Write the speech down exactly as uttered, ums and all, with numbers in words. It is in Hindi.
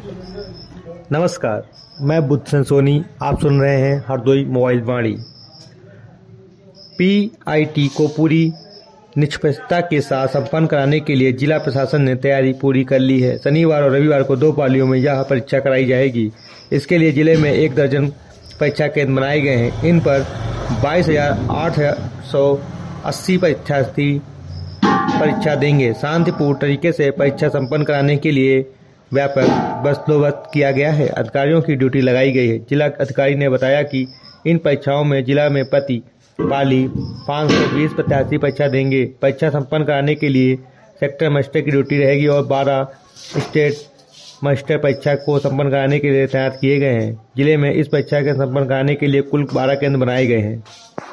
नमस्कार, मैं बुद्धसेन सोनी। आप सुन रहे हैं हरदोई मोबाइल वाणी। पीआईटी को पूरी निष्पक्षता के साथ संपन्न कराने के लिए जिला प्रशासन ने तैयारी पूरी कर ली है। शनिवार और रविवार को दो पालियों में यह परीक्षा कराई जाएगी। इसके लिए जिले में एक दर्जन परीक्षा केंद्र बनाए गए हैं। इन पर बाईस हजार आठ सौ अस्सी परीक्षार्थी परीक्षा देंगे। शांतिपूर्ण तरीके से परीक्षा संपन्न कराने के लिए व्यापक बंदोबस्त किया गया है। अधिकारियों की ड्यूटी लगाई गई है। जिला अधिकारी ने बताया कि इन परीक्षाओं में जिला में प्रति पाली पाँच सौ बीस प्रत्याशी परीक्षा देंगे। परीक्षा संपन्न कराने के लिए सेक्टर मजिस्ट्रेट की ड्यूटी रहेगी और बारह स्टेट मजिस्ट्रेट परीक्षा को संपन्न कराने के लिए तैनात किए गए हैं। जिले में इस परीक्षा के संपन्न कराने के लिए कुल बारह केंद्र बनाए गए हैं।